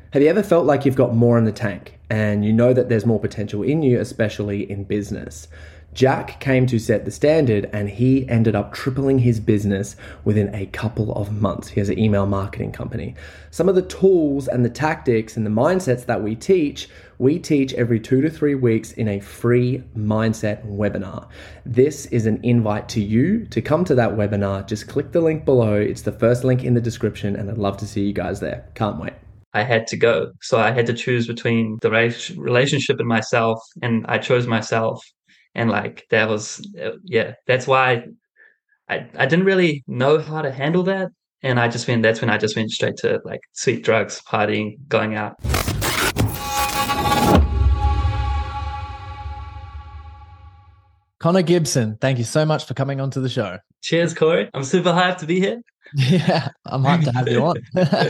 Have you ever felt like you've got more in the tank and you know that there's more potential in you, especially in business? Jack came to set the standard and he ended up tripling his business within a couple of months. He has an email marketing company. Some of the tools and the tactics and the mindsets that we teach every 2 to 3 weeks in a free mindset webinar. This is an invite to you to come to that webinar. Just click the link below. It's the first link in the description and I'd love to see you guys there. Can't wait. I had to go. So I had to choose between the relationship and myself, and I chose myself. And like that was, yeah, that's why I didn't really know how to handle that. And that's when I just went straight to like sweet drugs, partying, going out. Connor Gibson, thank you so much for coming onto the show. Cheers, Corey. I'm super hyped to be here. Yeah, I'm hyped to have you on.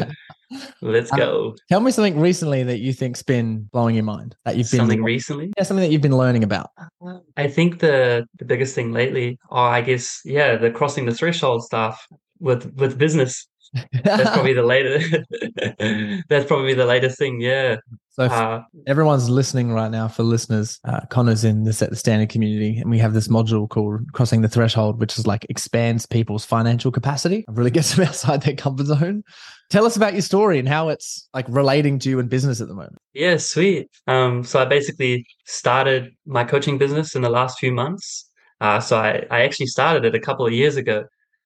Let's go. Tell me something recently that you think's been blowing your mind. That you've been something recently? Yeah, something that you've been learning about. I think the biggest thing lately, I guess, yeah, the crossing the threshold stuff with business. That's probably the latest. That's probably the latest thing. Yeah. So everyone's listening right now. For listeners, Connor's in the Set the Standard community, and we have this module called Crossing the Threshold, which is like expands people's financial capacity. It really gets them outside their comfort zone. Tell us about your story and how it's like relating to you in business at the moment. Yeah, sweet. So I basically started my coaching business in the last few months. So I actually started it a couple of years ago.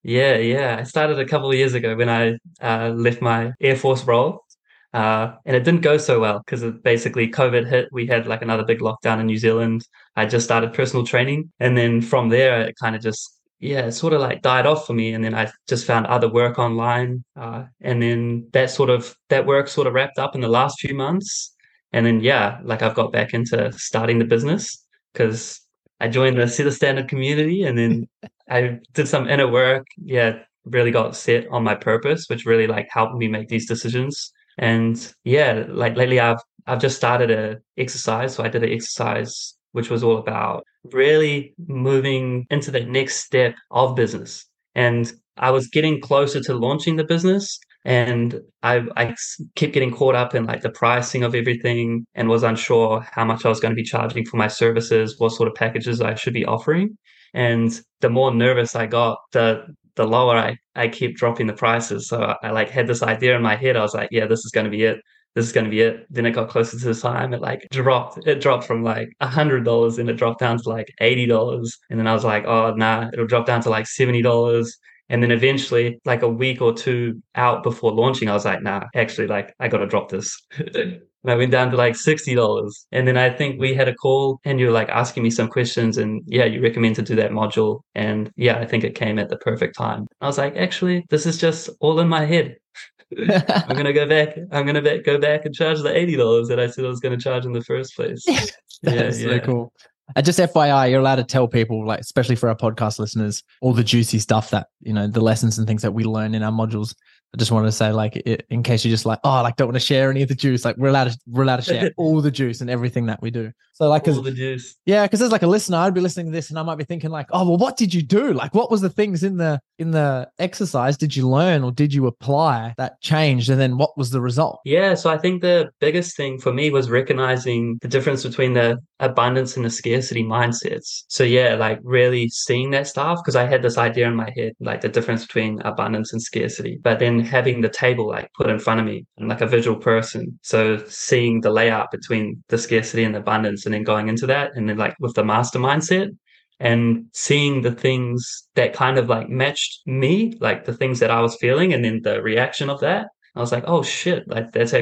Yeah. I started a couple of years ago when I left my Air Force role. And it didn't go so well because basically COVID hit. We had like another big lockdown in New Zealand. I just started personal training. And then from there, it kind of just, it sort of like died off for me. And then I just found other work online. And then that work sort of wrapped up in the last few months. And then, like I've got back into starting the business because I joined the Set the Standard community and then I did some inner work. Yeah, really got set on my purpose, which really like helped me make these decisions. And like lately I've just started a exercise. So I did an exercise which was all about really moving into the next step of business. And I was getting closer to launching the business. And I kept getting caught up in like the pricing of everything and was unsure how much I was going to be charging for my services, what sort of packages I should be offering. And the more nervous I got, the lower I kept dropping the prices. So I like had this idea in my head. I was like, yeah, this is going to be it. This is going to be it. Then it got closer to the time. It dropped from like $100 and it dropped down to like $80. And then I was like, oh, nah, it'll drop down to like $70. And then eventually, like a week or two out before launching, I was like, nah, actually, like I got to drop this. And I went down to like $60. And then I think we had a call and you were like asking me some questions and you recommend to do that module. And I think it came at the perfect time. I was like, actually, this is just all in my head. I'm gonna go back. Go back and charge the $80 that I said I was going to charge in the first place. That's so cool. Just FYI, you're allowed to tell people, like, especially for our podcast listeners, all the juicy stuff that, the lessons and things that we learn in our modules. I just wanted to say, like, in case you're just like, oh, like, don't want to share any of the juice. Like, we're allowed to share all the juice and everything that we do. So, like, all the juice. Yeah, because as like a listener, I'd be listening to this and I might be thinking, like, oh, well, what did you do? Like, what was the things in the exercise did you learn or did you apply that changed? And then what was the result? Yeah, so I think the biggest thing for me was recognizing the difference between the abundance and the scarcity mindsets. So like really seeing that stuff because I had this idea in my head, like the difference between abundance and scarcity, but then having the table like put in front of me and like a visual person. So seeing the layout between the scarcity and the abundance and then going into that and then like with the master mindset and seeing the things that kind of like matched me, like the things that I was feeling and then the reaction of that. I was like, oh shit, like that's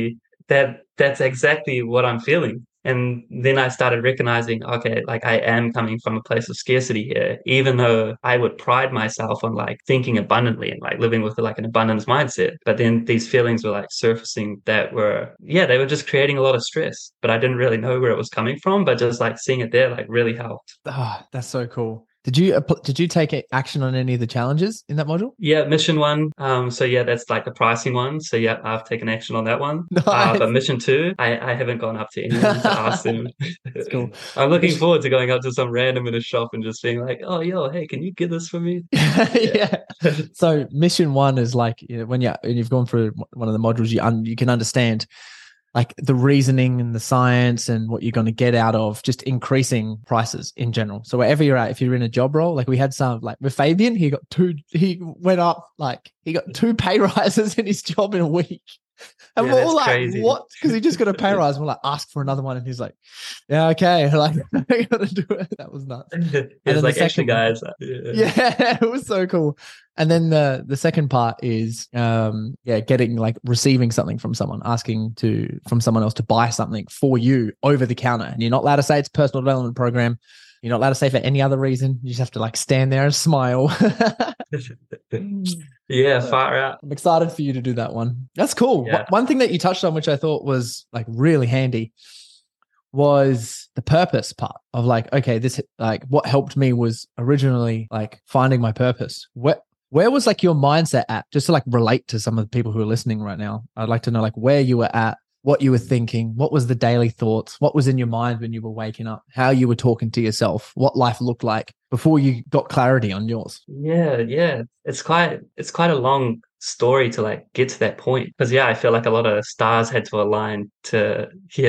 exactly what I'm feeling. And then I started recognizing, okay, like I am coming from a place of scarcity here, even though I would pride myself on like thinking abundantly and like living with like an abundance mindset. But then these feelings were like surfacing that they were just creating a lot of stress, but I didn't really know where it was coming from. But just like seeing it there, like really helped. Oh, that's so cool. Did you take action on any of the challenges in that module? Yeah, mission 1. So yeah, that's like the pricing one. So yeah, I've taken action on that one. Nice. But mission 2, I haven't gone up to anyone to ask them. That's cool. I'm looking forward to going up to some random in a shop and just being like, "Oh, yo, hey, can you get this for me?" Yeah. So mission 1 is like, you know, when you've gone through one of the modules, you can understand like the reasoning and the science and what you're going to get out of just increasing prices in general. So wherever you're at, if you're in a job role, like we had some, like with Fabian, he got 2 pay rises in his job in a week. And we're all like, crazy. What? Because he just got a pay rise. And we're like, ask for another one. And he's like, yeah, okay. Like, I got to do it. That was nuts. It's like, actually, guys. Yeah, it was so cool. And then the second part is, getting like receiving something from someone, asking from someone else to buy something for you over the counter. And you're not allowed to say it's a personal development program. You're not allowed to say for any other reason. You just have to like stand there and smile. Yeah, far out. I'm excited for you to do that one. That's cool. Yeah. One thing that you touched on, which I thought was like really handy, was the purpose part of like, okay, this like what helped me was originally like finding my purpose. Where was like your mindset at? Just to like relate to some of the people who are listening right now. I'd like to know like where you were at, what you were thinking, what was the daily thoughts, what was in your mind when you were waking up, how you were talking to yourself, what life looked like before you got clarity on yours. Yeah. It's quite a long story to like get to that point. Because I feel like a lot of stars had to align to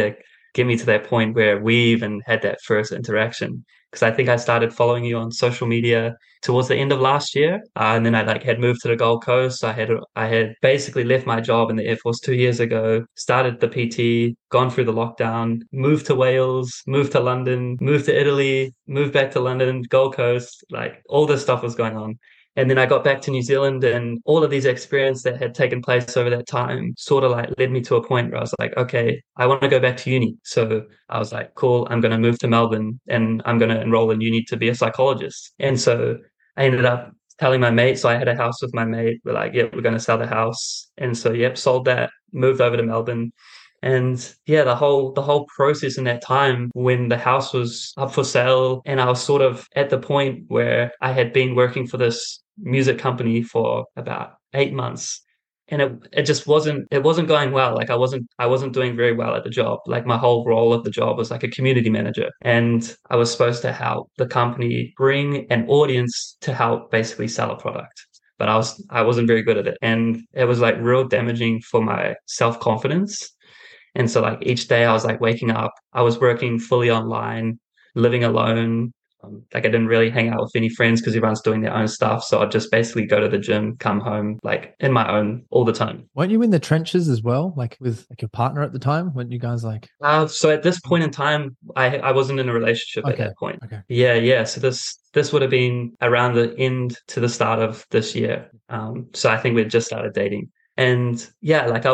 get me to that point where we even had that first interaction. Because I think I started following you on social media towards the end of last year, and then I like had moved to the Gold Coast. I had basically left my job in the Air Force 2 years ago, started the PT, gone through the lockdown, moved to Wales, moved to London, moved to Italy, moved back to London, Gold Coast, like all this stuff was going on. And then I got back to New Zealand, and all of these experiences that had taken place over that time sort of like led me to a point where I was like, okay, I want to go back to uni. So I was like, cool, I'm going to move to Melbourne and I'm going to enroll in uni to be a psychologist. And so I ended up telling my mate. So I had a house with my mate. We're like, we're going to sell the house. And so, sold that, moved over to Melbourne. And the whole process in that time when the house was up for sale and I was sort of at the point where I had been working for this music company for about 8 months, and it just wasn't going well. Like I wasn't doing very well at the job. Like my whole role of the job was like a community manager, and I was supposed to help the company bring an audience to help basically sell a product. But I wasn't very good at it, and it was like real damaging for my self-confidence. And so like each day I was like waking up, I was working fully online, living alone. Like I didn't really hang out with any friends because everyone's doing their own stuff. So I'd just basically go to the gym, come home, like in my own all the time. Weren't you in the trenches as well? Like with like your partner at the time? Weren't you guys like? So at this point in time, I wasn't in a relationship at that point. Okay. Yeah. So this would have been around the end to the start of this year. So I think we'd just started dating. And like I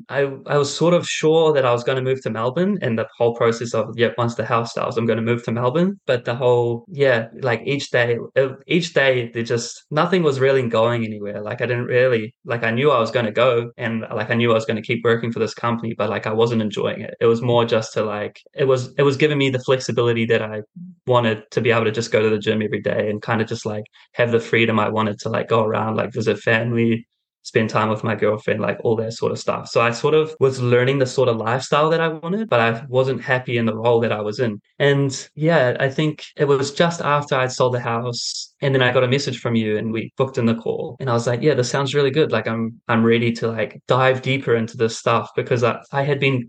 was sort of sure that I was going to move to Melbourne, and the whole process of, once the house sells, I'm going to move to Melbourne. But the whole, like each day there just, nothing was really going anywhere. Like I didn't really, like I knew I was going to go, and like I knew I was going to keep working for this company, but like I wasn't enjoying it. It was more just to like, it was giving me the flexibility that I wanted to be able to just go to the gym every day and kind of just like have the freedom I wanted to like go around, like visit family, spend time with my girlfriend, like all that sort of stuff. So I sort of was learning the sort of lifestyle that I wanted, but I wasn't happy in the role that I was in. And I think it was just after I'd sold the house, and then I got a message from you and we booked in the call. And I was like, this sounds really good. Like I'm ready to like dive deeper into this stuff, because I had been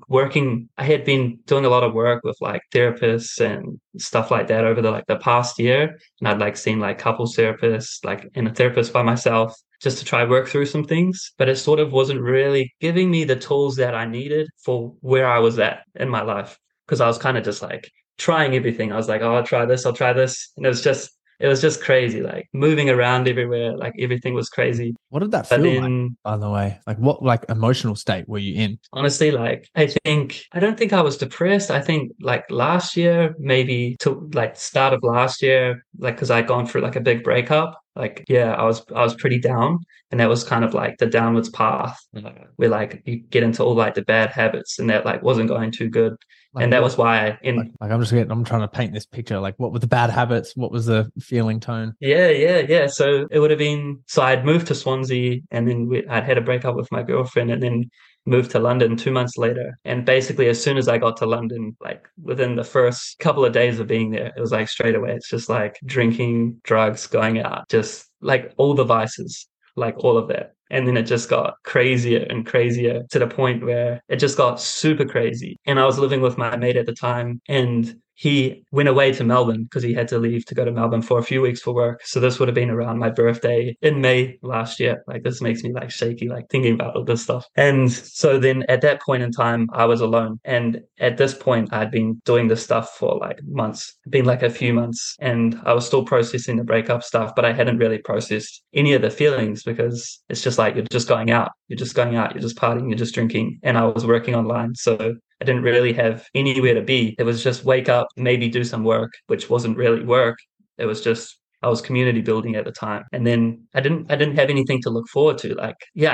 doing a lot of work with like therapists and stuff like that over the past year. And I'd like seen like couples therapists, like and a therapist by myself, just to try work through some things, but it sort of wasn't really giving me the tools that I needed for where I was at in my life. Because I was kind of just like trying everything. I was like, I'll try this. And it was just crazy, like moving around everywhere, like everything was crazy. What did that feel like, by the way? Like what like emotional state were you in? Honestly, like I don't think I was depressed. I think like last year, maybe to like start of last year, like because I'd gone through like a big breakup. Like, I was pretty down, and that was kind of like the downwards path where like you get into all like the bad habits, and that like wasn't going too good. And that was why I'm trying to paint this picture. Like, what were the bad habits? What was the feeling tone? Yeah. So it would have been, so I'd moved to Swansea, and then I'd had a breakup with my girlfriend, and then moved to London 2 months later. And basically, as soon as I got to London, like within the first couple of days of being there, it was like straight away, it's just like drinking, drugs, going out, just like all the vices, like all of that. And then it just got crazier and crazier to the point where it just got super crazy. And I was living with my mate at the time, and he went away to Melbourne because he had to leave to go to Melbourne for a few weeks for work. So this would have been around my birthday in May last year. Like, this makes me like shaky, like thinking about all this stuff. And so then at that point in time, I was alone. And at this point, I'd been doing this stuff for like months, been like a few months, and I was still processing the breakup stuff, but I hadn't really processed any of the feelings, because it's just like, you're just going out, you're just partying, you're just drinking. And I was working online. So I didn't really have anywhere to be. It was just wake up, maybe do some work, which wasn't really work. It was just, I was community building at the time. And then I didn't have anything to look forward to. Like, yeah,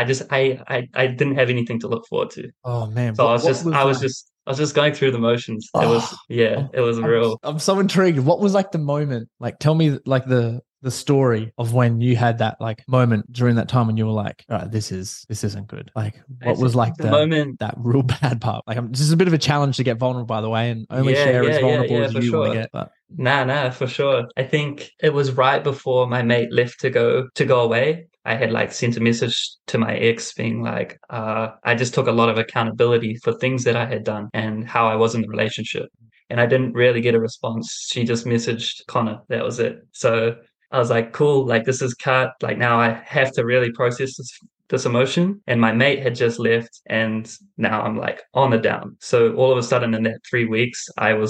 I didn't have anything to look forward to. Oh man. So I was just going through the motions. It was real. I'm so intrigued. What was like the moment? Like, tell me like the story of when you had that like moment during that time when you were like, all right, this isn't good. Like, what was like the moment, that real bad part? Like, this is a bit of a challenge to get vulnerable, by the way, and only share as vulnerable as you want to get. But Nah, for sure. I think it was right before my mate left to go away. I had like sent a message to my ex being like, I just took a lot of accountability for things that I had done and how I was in the relationship. And I didn't really get a response. She just messaged Connor. That was it. So I was like, cool, like this is cut. Like, now I have to really process this emotion. And my mate had just left, and now I'm like on the down. So all of a sudden in that 3 weeks, I was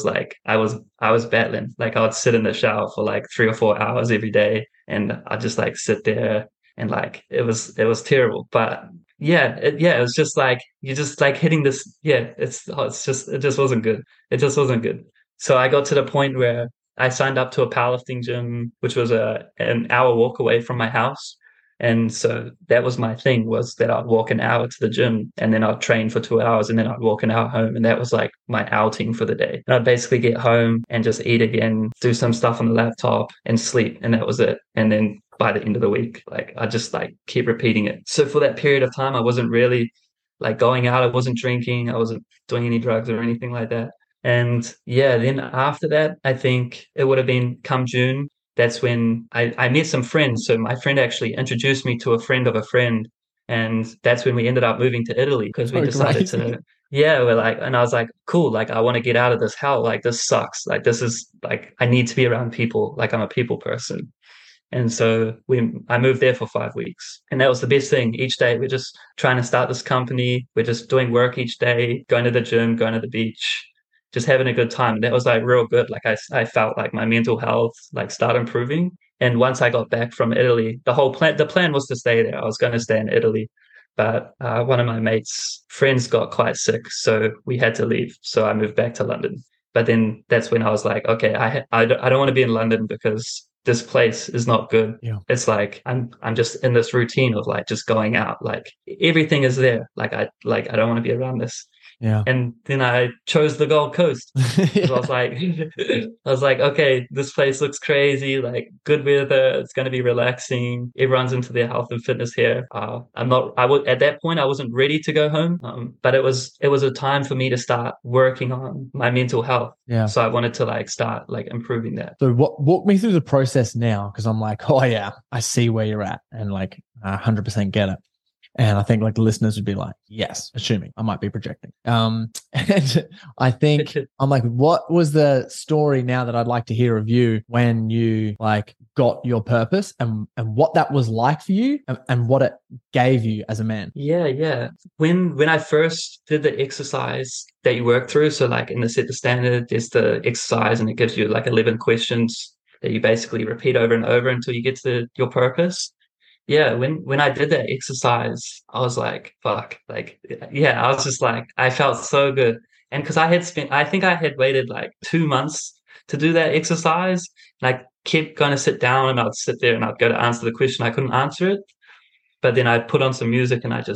battling. Like, I would sit in the shower for like 3 or 4 hours every day, and I'd just like sit there, and like it was terrible. But it was just like, you're just like hitting this. Yeah, it just wasn't good. It just wasn't good. So I got to the point where I signed up to a powerlifting gym, which was an hour walk away from my house. And so that was my thing, was that I'd walk an hour to the gym, and then I'd train for 2 hours, and then I'd walk an hour home. And that was like my outing for the day. And I'd basically get home and just eat again, do some stuff on the laptop and sleep. And that was it. And then by the end of the week, like, I just like keep repeating it. So for that period of time, I wasn't really like going out. I wasn't drinking. I wasn't doing any drugs or anything like that. And yeah, then after that, I think it would have been come June. That's when I met some friends. So my friend actually introduced me to a friend of a friend. And that's when we ended up moving to Italy, because we decided to, we're like, and I was like, cool, like, I want to get out of this hell. Like, this sucks. Like, this is like, I need to be around people. Like, I'm a people person. And so I moved there for 5 weeks. And that was the best thing. Each day we're just trying to start this company. We're just doing work each day, going to the gym, going to the beach, just having a good time. That was like real good. Like, I felt like my mental health like start improving. And once I got back from Italy, the plan was to stay there. I was going to stay in Italy, but one of my mates' friends got quite sick, so we had to leave. So I moved back to London. But then that's when I was like, okay, I don't want to be in London, because this place is not good. Yeah. It's like I'm just in this routine of like just going out. Like, everything is there. I don't want to be around this. Yeah. And then I chose the Gold Coast. I was like, okay, this place looks crazy, like good weather, it's going to be relaxing. Everyone's into their health and fitness here. At that point, I wasn't ready to go home. But it was a time for me to start working on my mental health. Yeah. So I wanted to like start like improving that. So walk me through the process now, because I'm like, oh yeah, I see where you're at, and like I 100% get it. And I think like the listeners would be like, yes, assuming I might be projecting. And I think I'm like, what was the story now that I'd like to hear of you when you like got your purpose, and what that was like for you, and what it gave you as a man? Yeah. When I first did the exercise that you work through, so like in the Set the Standard, there's the exercise, and it gives you like 11 questions that you basically repeat over and over until you get to your purpose. Yeah, when I did that exercise, I was like, fuck, like, yeah, I was just like, I felt so good. And because I think I had waited like 2 months to do that exercise. And I kept going to sit down, and I'd sit there and I'd go to answer the question. I couldn't answer it. But then I'd put on some music, and I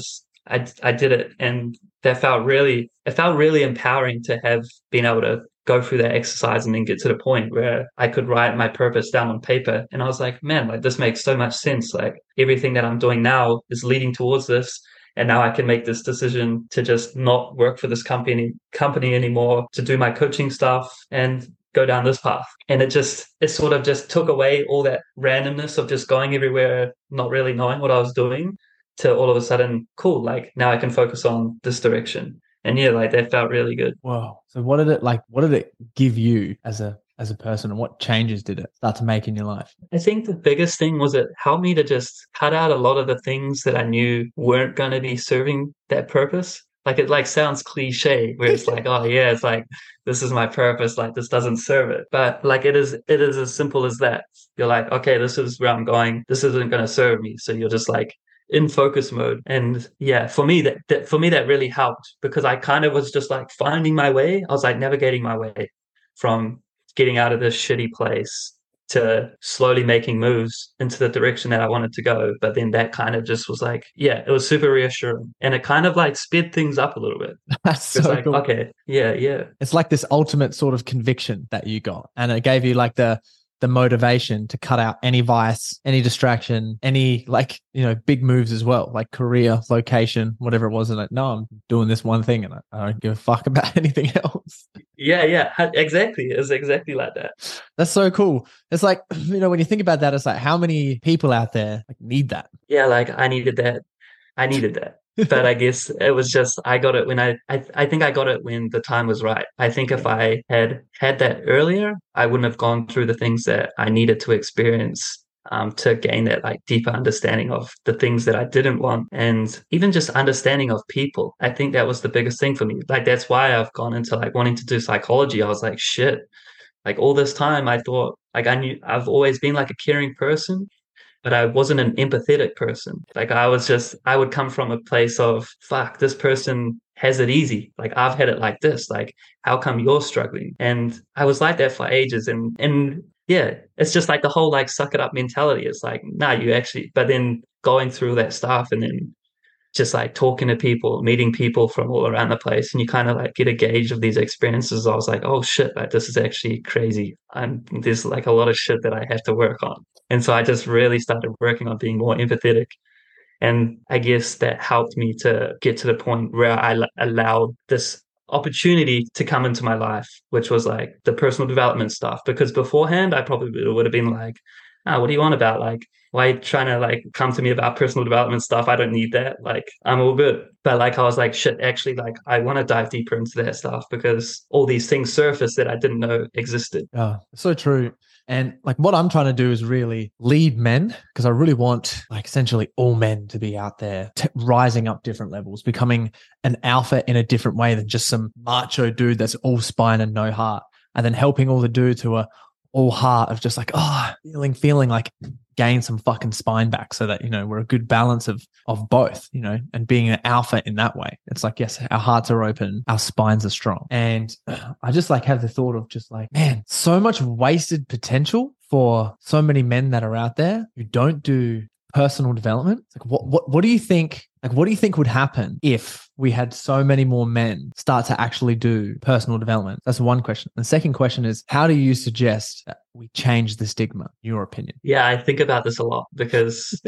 I did it, and it felt really empowering to have been able to go through that exercise and then get to the point where I could write my purpose down on paper. And I was like, man, like this makes so much sense. Like everything that I'm doing now is leading towards this. And now I can make this decision to just not work for this company anymore, to do my coaching stuff and go down this path. And it sort of just took away all that randomness of just going everywhere, not really knowing what I was doing, to all of a sudden, cool, like now I can focus on this direction. And yeah, like that felt really good. Wow. So what did it give you as a person, and what changes did it start to make in your life? I think the biggest thing was it helped me to just cut out a lot of the things that I knew weren't going to be serving that purpose. Like it like sounds cliche where it's like, oh yeah, it's like, this is my purpose. Like this doesn't serve it. But like it is as simple as that. You're like, okay, this is where I'm going. This isn't going to serve me. So you're just like in focus mode. And yeah, for me that really helped, because I kind of was just like finding my way. I was like navigating my way from getting out of this shitty place to slowly making moves into the direction that I wanted to go. But then that kind of just was like, yeah, it was super reassuring. And it kind of like sped things up a little bit. That's It's so like, cool. okay, yeah. It's like this ultimate sort of conviction that you got, and it gave you like the motivation to cut out any vice, any distraction, any like, big moves as well, like career, location, whatever it was. And like, no, I'm doing this one thing and I don't give a fuck about anything else. Yeah, exactly. It's exactly like that. That's so cool. It's like, when you think about that, it's like how many people out there like need that? Yeah, like I needed that. But I guess it was just, I got it when I think I got it when the time was right. I think if I had that earlier, I wouldn't have gone through the things that I needed to experience to gain that like deeper understanding of the things that I didn't want, and even just understanding of people. I think that was the biggest thing for me. Like that's why I've gone into like wanting to do psychology. I was like, shit, like all this time I thought like I've always been like a caring person, but I wasn't an empathetic person. Like I would come from a place of, fuck, this person has it easy. Like I've had it like this. Like, how come you're struggling? And I was like that for ages. And yeah, it's just like the whole like suck it up mentality. It's like, nah, but then going through that stuff and then just like talking to people, meeting people from all around the place, and you kind of like get a gauge of these experiences. I was like, oh shit, like this is actually crazy. There's like a lot of shit that I have to work on. And so I just really started working on being more empathetic. And I guess that helped me to get to the point where I allowed this opportunity to come into my life, which was like the personal development stuff. Because beforehand, I probably would have been like, what do you want about? Like, why are you trying to like come to me about personal development stuff? I don't need that. Like, I'm all good. But like, I was like, shit, actually, like, I want to dive deeper into that stuff because all these things surface that I didn't know existed. Oh, so true. And like what I'm trying to do is really lead men, because I really want like essentially all men to be out there rising up different levels, becoming an alpha in a different way than just some macho dude that's all spine and no heart, and then helping all the dudes who are all heart of just like, feeling like gain some fucking spine back, so that, we're a good balance of both, and being an alpha in that way. It's like, yes, our hearts are open, our spines are strong. And I just like have the thought of just like, man, so much wasted potential for so many men that are out there who don't do personal development. Like what do you think? Like, what do you think would happen if we had so many more men start to actually do personal development? That's one question. The second question is, how do you suggest that we change the stigma, in your opinion? Yeah, I think about this a lot because,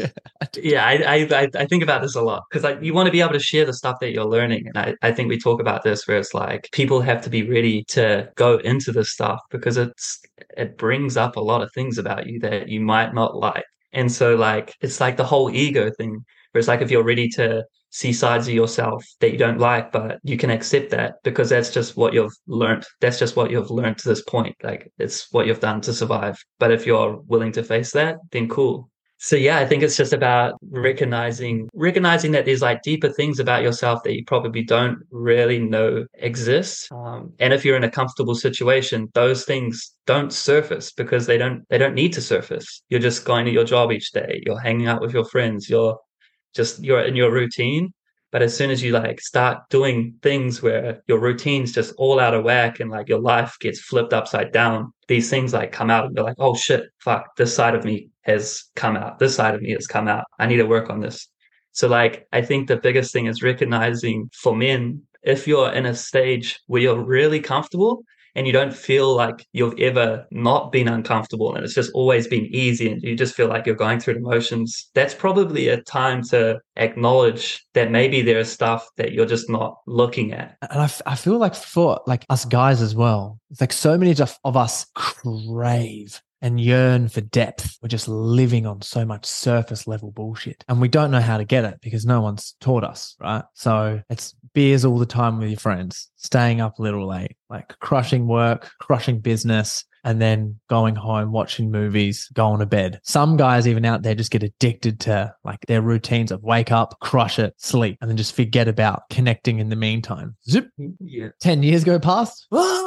I think about this a lot because like you want to be able to share the stuff that you're learning. And I think we talk about this where it's like people have to be ready to go into this stuff because it brings up a lot of things about you that you might not like. And so like, it's like the whole ego thing. Where it's like if you're ready to see sides of yourself that you don't like, but you can accept that because that's just what you've learned. That's just what you've learned to this point. Like it's what you've done to survive. But if you're willing to face that, then cool. So yeah, I think it's just about recognizing that there's like deeper things about yourself that you probably don't really know exist. And if you're in a comfortable situation, those things don't surface because they don't need to surface. You're just going to your job each day. You're hanging out with your friends. You're in your routine. But as soon as you like start doing things where your routine's just all out of whack and like your life gets flipped upside down, these things like come out and you're like, oh shit, fuck, this side of me has come out. This side of me has come out. I need to work on this. So like, I think the biggest thing is recognizing for men, if you're in a stage where you're really comfortable and you don't feel like you've ever not been uncomfortable and it's just always been easy and you just feel like you're going through the motions, that's probably a time to acknowledge that maybe there is stuff that you're just not looking at. And I feel like for like us guys as well, it's like so many of us crave and yearn for depth. We're just living on so much surface level bullshit and we don't know how to get it because no one's taught us, right? So it's beers all the time with your friends, staying up a little late, like crushing work, crushing business, and then going home, watching movies, going to bed. Some guys even out there just get addicted to like their routines of wake up, crush it, sleep, and then just forget about connecting in the meantime. Zip. Yeah. 10 years go past.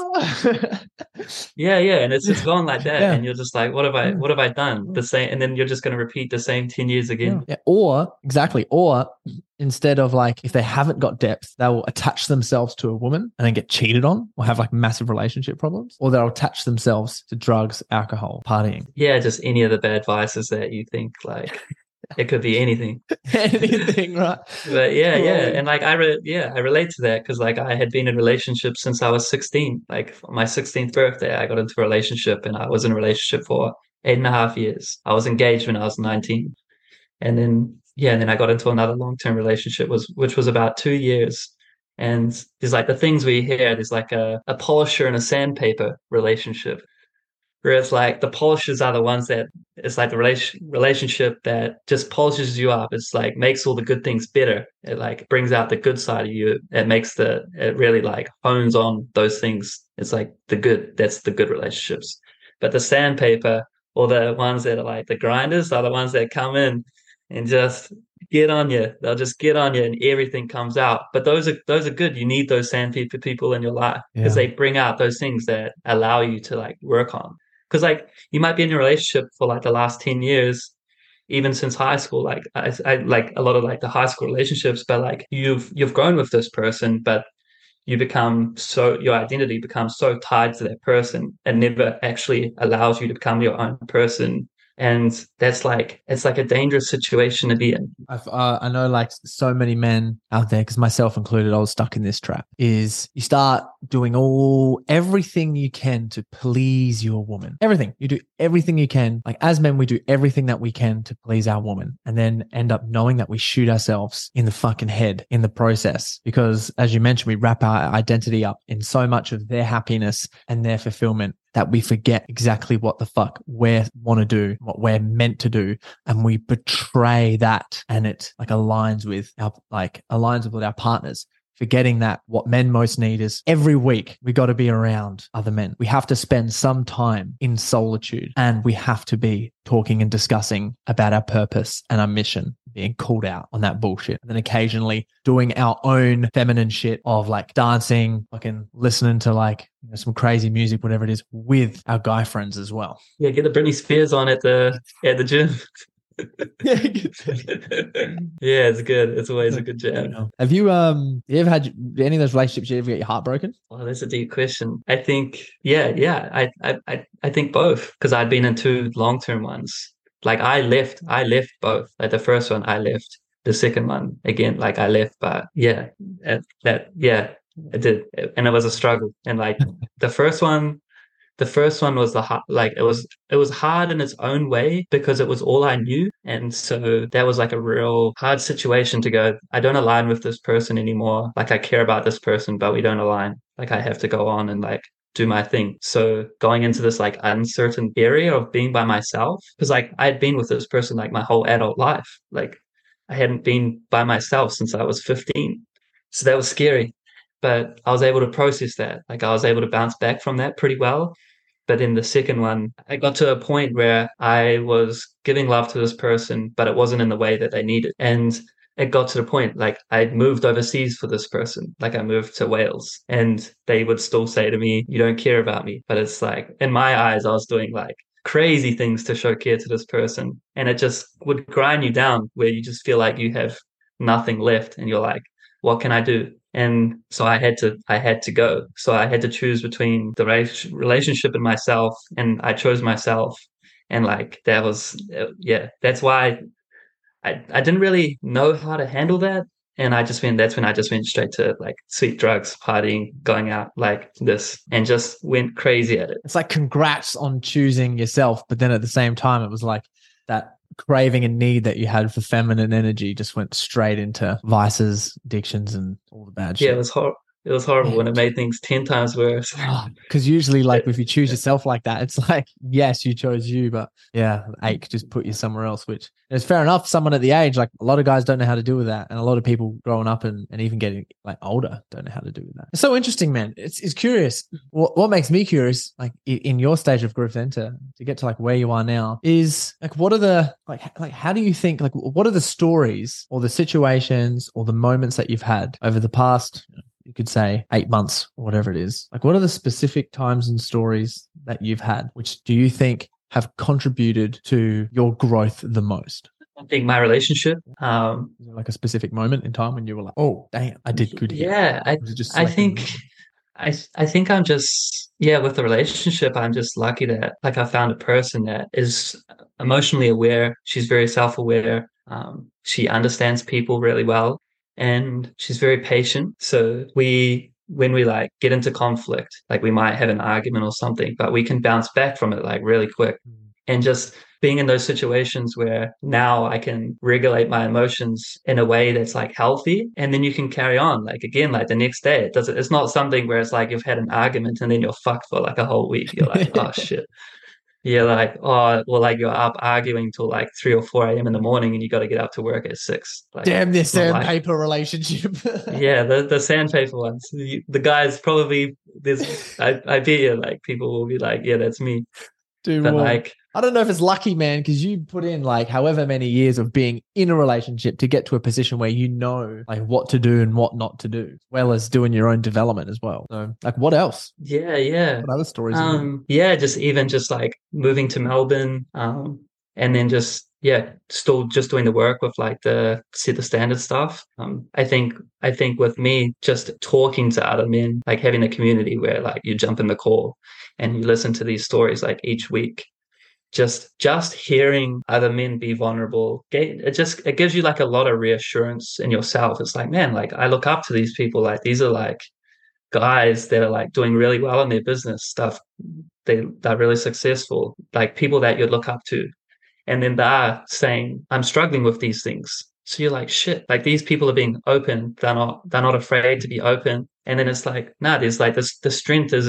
Yeah, and it's gone like that, and you're just like, what have I done? The same, and then you're just going to repeat the same 10 years again. Yeah. Or instead of like, if they haven't got depth, they will attach themselves to a woman and then get cheated on or have like massive relationship problems, or they'll attach themselves to drugs, alcohol, partying. Yeah, just any of the bad vices that you think like it could be anything. Anything, right? But yeah, and like I relate to that because like I had been in relationships since I was 16. Like on my 16th birthday, I got into a relationship and I was in a relationship for 8.5 years. I was engaged when I was 19, and then I got into another long-term relationship which was about 2 years. And there's like the things we hear. There's like a polisher and a sandpaper relationship. Whereas like the polishers are the ones that it's like the relationship that just polishes you up. It's like makes all the good things better. It like brings out the good side of you. It really like hones on those things. It's like that's the good relationships. But the sandpaper or the ones that are like the grinders are the ones that come in and just get on you. They'll just get on you and everything comes out. But those are good. You need those sandpaper people in your life because they bring out those things that allow you to like work on. Because like you might be in a relationship for like the last 10 years, even since high school. Like I like a lot of like the high school relationships, but like you've grown with this person, but your identity becomes so tied to that person and never actually allows you to become your own person. And that's like, it's like a dangerous situation to be in. I know like so many men out there, because myself included, I was stuck in this trap, is you start doing everything you can to please your woman. Everything. You do everything you can. Like as men, we do everything that we can to please our woman and then end up knowing that we shoot ourselves in the fucking head in the process. Because as you mentioned, we wrap our identity up in so much of their happiness and their fulfillment that we forget exactly what the fuck we want to do, what we're meant to do. And we betray that. And it like aligns with our partners, forgetting that what men most need is every week we got to be around other men. We have to spend some time in solitude and we have to be talking and discussing about our purpose and our mission, being called out on that bullshit. And then occasionally doing our own feminine shit of like dancing, fucking listening to like some crazy music, whatever it is, with our guy friends as well. Yeah, get the Britney Spears on at the gym. Yeah, it's good. It's always a good jam. Have you ever had any of those relationships you ever get your heart broken? Oh, that's a deep question. I think I think both, because I'd been in 2 long-term ones. Like I left both. Like the first one I left, the second one again like I left, but I did, and it was a struggle. And like the first one was it was hard in its own way because it was all I knew. And so that was like a real hard situation to go, I don't align with this person anymore. Like I care about this person, but we don't align. Like I have to go on and like do my thing. So going into this like uncertain area of being by myself, because like I had been with this person like my whole adult life. Like I hadn't been by myself since I was 15. So that was scary. But I was able to process that. Like I was able to bounce back from that pretty well. But in the second one, I got to a point where I was giving love to this person, but it wasn't in the way that they needed. And it got to the point, like I'd moved overseas for this person. Like I moved to Wales and they would still say to me, you don't care about me. But it's like, in my eyes, I was doing like crazy things to show care to this person. And it just would grind you down where you just feel like you have nothing left. And you're like, what can I do? And so I had to go. So I had to choose between the relationship and myself, and I chose myself. And like, that was, that's why I didn't really know how to handle that. And that's when I just went straight to like sweet drugs, partying, going out like this, and just went crazy at it. It's like congrats on choosing yourself, but then at the same time, it was like that craving and need that you had for feminine energy just went straight into vices, addictions, and all the bad shit. Yeah, it was horrible, and it made things 10 times worse. Because usually, like, if you choose yourself like that, it's like, yes, you chose you, but yeah, ache just put you somewhere else, which is fair enough. Someone at the age, like, a lot of guys don't know how to deal with that. And a lot of people growing up and even getting like older don't know how to do with that. It's so interesting, man. It's curious. What makes me curious, like in your stage of growth, then to get to like where you are now, is like, what are the, like, how do you think, like, what are the stories or the situations or the moments that you've had over the past, you could say 8 months or whatever it is. Like, what are the specific times and stories that you've had, which do you think have contributed to your growth the most? I think my relationship. Is there like a specific moment in time when you were like, oh, damn, I did good here? Yeah, I think I'm just, yeah, with the relationship, I'm just lucky that like I found a person that is emotionally aware. She's very self-aware. She understands people really well, and she's very patient. So when we like get into conflict, like we might have an argument or something, but we can bounce back from it like really quick. And just being in those situations where now I can regulate my emotions in a way that's like healthy, and then you can carry on like again like the next day. It's not something where it's like you've had an argument and then you're fucked for like a whole week. You're like, oh shit. You're like, oh, well, like you're up arguing till like 3 or 4 a.m. in the morning, and you got to get up to work at 6. Like, damn this sandpaper relationship. Yeah, the sandpaper ones. The guys probably I bet you like people will be like, yeah, that's me. Dude, but well, like, I don't know if it's lucky, man, because you put in like however many years of being in a relationship to get to a position where you know like what to do and what not to do, as well as doing your own development as well. So like, what else? Yeah. What other stories? Yeah, just like moving to Melbourne, and then just still just doing the work with like the standard stuff. I think with me, just talking to other men, like having a community where like you jump in the call and you listen to these stories like each week. Just hearing other men be vulnerable, it gives you like a lot of reassurance in yourself. It's like, man, like I look up to these people. Like these are like guys that are like doing really well in their business stuff. They're really successful, like people that you'd look up to. And then they're saying, I'm struggling with these things. So you're like, shit, like these people are being open. They're not afraid to be open. And then it's like, nah, there's like this, the strength is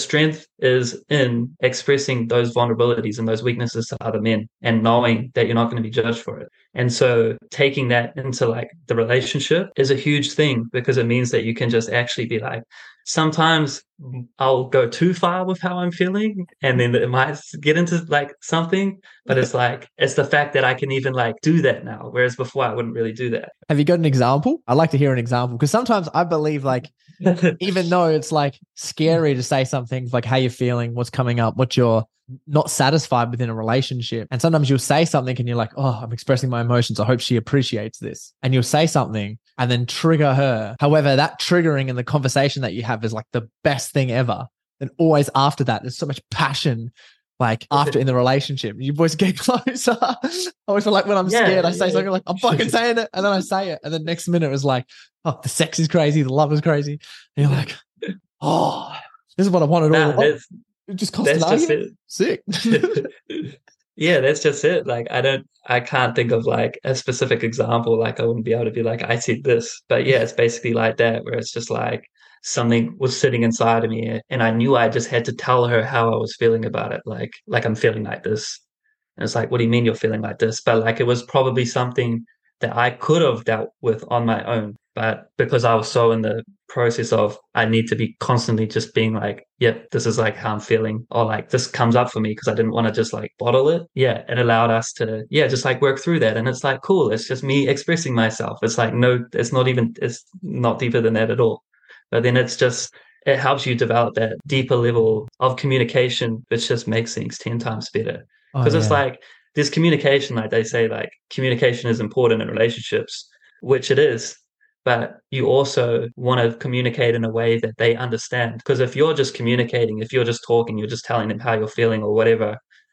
in expressing those vulnerabilities and those weaknesses to other men and knowing that you're not going to be judged for it. And so taking that into like the relationship is a huge thing, because it means that you can just actually be like, sometimes I'll go too far with how I'm feeling, and then it might get into like something, but it's like, it's the fact that I can even like do that now, whereas before I wouldn't really do that. Have you got an example? I'd like to hear an example, because sometimes I believe like, even though it's like scary to say something like how you're feeling, what's coming up, what you're not satisfied within a relationship. And sometimes you'll say something and you're like, oh, I'm expressing my emotions. I hope she appreciates this. And you'll say something and then trigger her. However, that triggering in the conversation that you have is like the best thing ever. And always after that, there's so much passion. Like after in the relationship, you boys get closer. I always feel like when I'm scared, I say something like, I'm fucking saying it. And then I say it. And the next minute it was like, oh, the sex is crazy. The love is crazy. And you're like, oh, this is what I wanted all. It just cost an argument. Sick. Yeah, that's just it. Like, I can't think of like a specific example. Like I wouldn't be able to be like, I said this, but yeah, it's basically like that, where it's just like, something was sitting inside of me, and I knew I just had to tell her how I was feeling about it. Like I'm feeling like this. And it's like, what do you mean you're feeling like this? But like, it was probably something that I could have dealt with on my own. But because I was so in the process of, I need to be constantly just being like, yep, this is like how I'm feeling. Or like, this comes up for me because I didn't want to just like bottle it. Yeah. It allowed us to, just like work through that. And it's like, cool. It's just me expressing myself. It's like, no, it's not deeper than that at all. But then it helps you develop that deeper level of communication, which just makes things 10 times better. Because it's like, there's communication, like they say, like communication is important in relationships, which it is. But you also want to communicate in a way that they understand. Because if you're just communicating, if you're just talking, you're just telling them how you're feeling or whatever,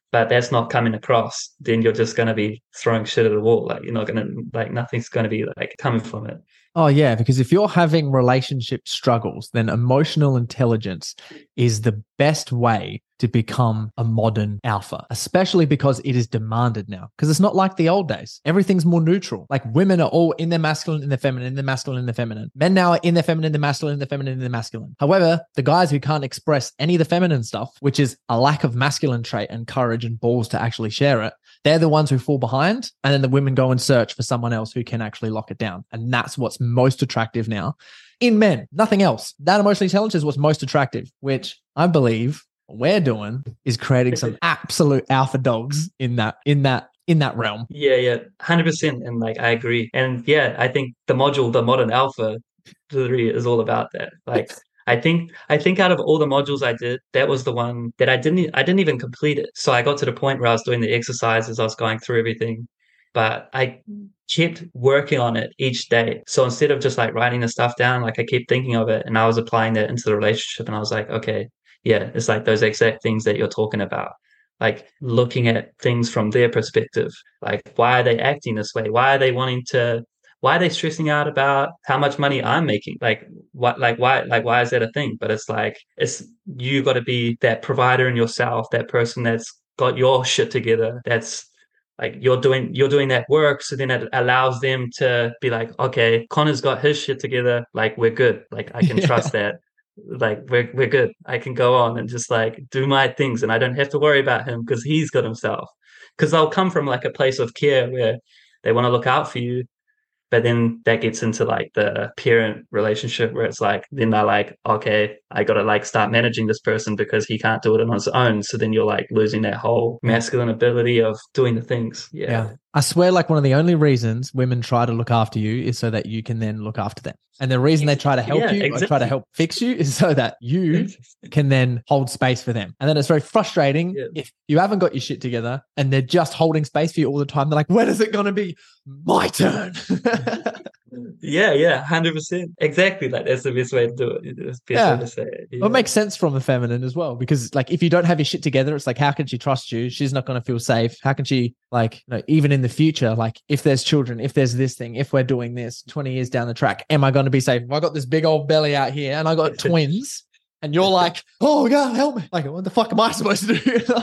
but that's not coming across, then you're just going to be throwing shit at the wall. Like you're not going to, like, nothing's going to be like coming from it. Oh, yeah, because if you're having relationship struggles, then emotional intelligence is the best way to become a modern alpha, especially because it is demanded now. Because it's not like the old days. Everything's more neutral. Like women are all in their masculine, in their feminine, in their masculine, in their feminine. Men now are in their feminine, the masculine, in their feminine, in their masculine. However, the guys who can't express any of the feminine stuff, which is a lack of masculine trait and courage and balls to actually share it, they're the ones who fall behind. And then the women go and search for someone else who can actually lock it down. And that's what's most attractive now in men, nothing else. That emotional intelligence is what's most attractive, which I believe what we're doing is creating some absolute alpha dogs in that realm. Yeah, 100%. And like, I agree. And yeah, I think the modern alpha literally is all about that. Like, I think out of all the modules I did, that was the one that I didn't even complete it. So I got to the point where I was doing the exercises, I was going through everything, but I kept working on it each day. So instead of just like writing the stuff down, like I kept thinking of it and I was applying that into the relationship, and I was like, okay, yeah, it's like those exact things that you're talking about. Like looking at things from their perspective. Like, why are they acting this way? Why are they stressing out about how much money I'm making? Why is that a thing? But it's like, you got to be that provider in yourself, that person that's got your shit together. That's like, you're doing that work. So then it allows them to be like, okay, Connor's got his shit together. Like, we're good. Like, I can trust that. Like, we're good. I can go on and just like do my things, and I don't have to worry about him because he's got himself. Because they'll come from like a place of care where they want to look out for you. But then that gets into like the parent relationship where it's like, then they're like, okay, I got to like start managing this person because he can't do it on his own. So then you're like losing that whole masculine ability of doing the things. Yeah. I swear, like, one of the only reasons women try to look after you is so that you can then look after them. And the reason they try to help you or try to help fix you is so that you can then hold space for them. And then it's very frustrating if you haven't got your shit together and they're just holding space for you all the time. They're like, when is it going to be my turn? Yeah, 100%. Exactly. Like, that's the best way to do it. It's the best way to say it. Yeah. Well, it makes sense from the feminine as well, because like, if you don't have your shit together, it's like, how can she trust you? She's not going to feel safe. How can she, like, you know, even in the future, like if there's children, if there's this thing, if we're doing this 20 years down the track, am I going to be safe? If I got this big old belly out here and I got twins and you're like, oh God, help me. Like, what the fuck am I supposed to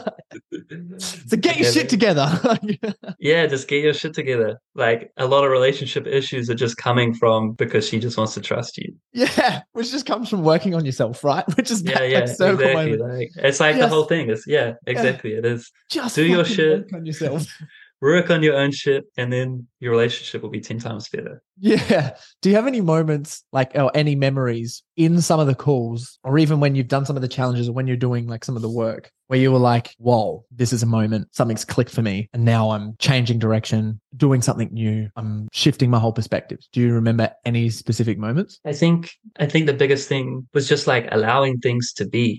do? So get your shit together. Yeah, just get your shit together. Like, a lot of relationship issues are just coming from because she just wants to trust you. Yeah, which just comes from working on yourself, right? Which is exactly. Like, it's like the whole thing is, exactly. It is just do your shit, work on yourself. Work on your own shit, and then your relationship will be 10 times better. Yeah. Do you have any moments, like, or any memories in some of the calls, or even when you've done some of the challenges, or when you're doing like some of the work, where you were like, whoa, this is a moment, something's clicked for me, and now I'm changing direction, doing something new, I'm shifting my whole perspective? Do you remember any specific moments? I think the biggest thing was just like allowing things to be,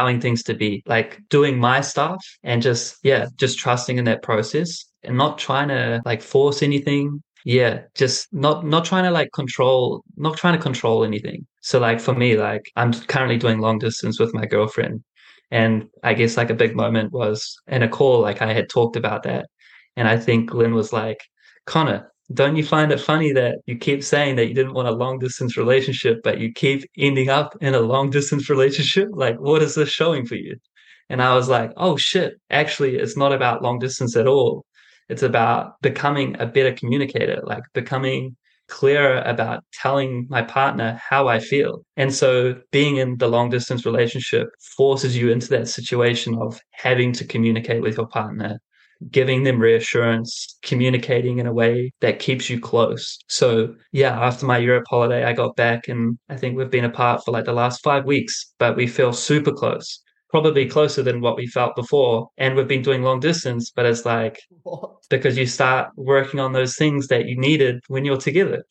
like doing my stuff and just trusting in that process and not trying to like force anything. Yeah, just not trying to like control anything. So like for me, like I'm currently doing long distance with my girlfriend. And I guess like a big moment was in a call, like I had talked about that. And I think Lynn was like, Connor, don't you find it funny that you keep saying that you didn't want a long distance relationship, but you keep ending up in a long distance relationship? Like, what is this showing for you? And I was like, oh shit, actually, it's not about long distance at all. It's about becoming a better communicator, like becoming clearer about telling my partner how I feel. And so being in the long distance relationship forces you into that situation of having to communicate with your partner, giving them reassurance, communicating in a way that keeps you close. So yeah, after my Europe holiday, I got back and I think we've been apart for like the last 5 weeks, but we feel super close. Probably closer than what we felt before. And we've been doing long distance, but it's like, because you start working on those things that you needed when you're together.